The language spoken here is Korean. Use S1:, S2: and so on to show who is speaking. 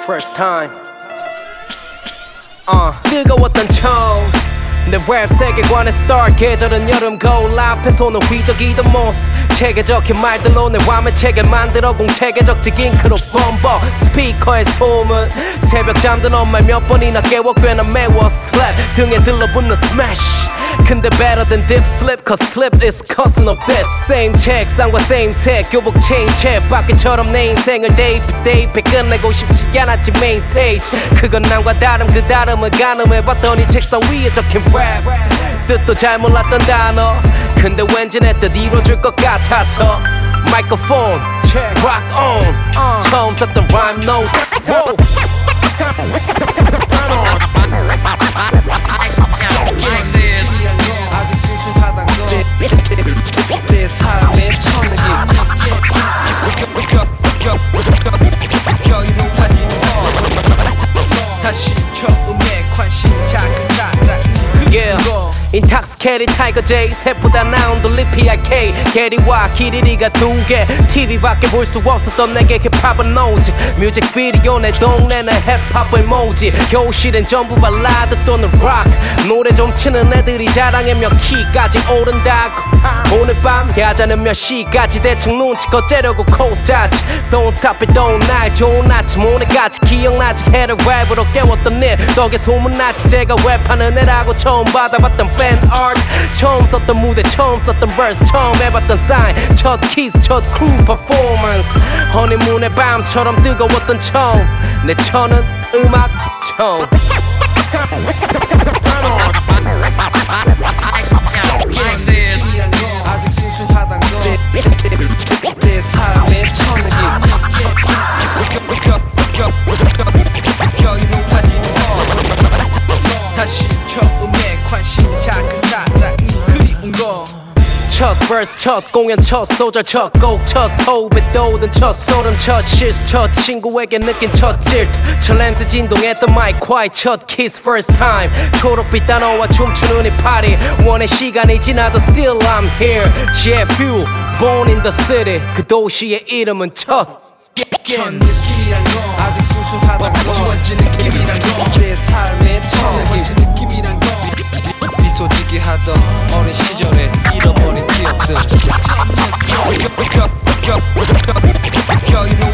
S1: First time. 뜨거웠던 처음 내 랩 세계관의 스타 계절은 여름 거울 앞에 손을 휘저기던 모습 책에 적힌 말들로 내 맘의 책을 만들어 공책에 적직 잉크로 범벅 스피커의 소문 새벽 잠든 엄마 몇 번이나 깨워 꽤나 매워 slap 등에 들러붙는 smash 근데 better than dip slip cause slip is cousin of this same 책상과 same 색 교복 체인 채 바퀴처럼 내 인생을 day 끝내고 싶지 않았지 main stage 그건 남과 다름 그 다름을 가늠해봤더니 책상 위에 적힌 랩 뜻도 잘 몰랐던 단어 근데 왠지 내 뜻 이뤄줄 것 같아서 마이크폰 rock on 처음 썼던 rhyme note 아직 수수하단 거내 삶의 천국이 여유로워지는 거 다시 처음에 관심 작은 사랑이 Intoxicated Tiger J 셋보다 나은 돌리피 IK 게리와 기리리가 두개 TV밖에 볼 수 없었던 내게 힙합은 오직 뮤직비디오 내 동네는 힙합을 모지 교실엔 전부 발라드 또는 락 노래 좀 치는 애들이 자랑해 몇 키까지 오른다고 오늘 밤 야자는 몇 시까지 대충 눈치껏 째려고 코스타치 Don't stop it don't 날 좋은 아침 오늘까지 기억나지 해를 랩으로 깨웠던 일 덕에 소문났지 제가 랩하는 애라고 처음 받아봤던 팬 아트 처음 썼던 무대 처음 썼던 verse 처음 해봤던 sign 첫 키스 첫 크루 퍼포먼스 허니문의 밤처럼 뜨거웠던 처음 내 천은 음악 처음 아직 수수하단 거내 삶의 천국이 여유로워지는 거 다시 처음에 관심 작은 사랑이 그리운 거 첫 verse 첫 공연 첫 소절 첫 곡 첫 호흡에 떠오른 첫 소름 첫 실수 첫 친구에게 느낀 첫 질투 첫 렌즈 진동했던 마이크 quiet 첫 kiss first time 초록빛 단어와 춤추는 이 파리 원의 시간이 지나도 still I'm here GFU born in the city 그 도시의 이름은 첫 느낌이란 거 아직 수수하단 거 좋아진 느낌이란 거내 삶의 첫 느낌이란 거 미소지기 하던 어린 시절에 잃어버린 기억들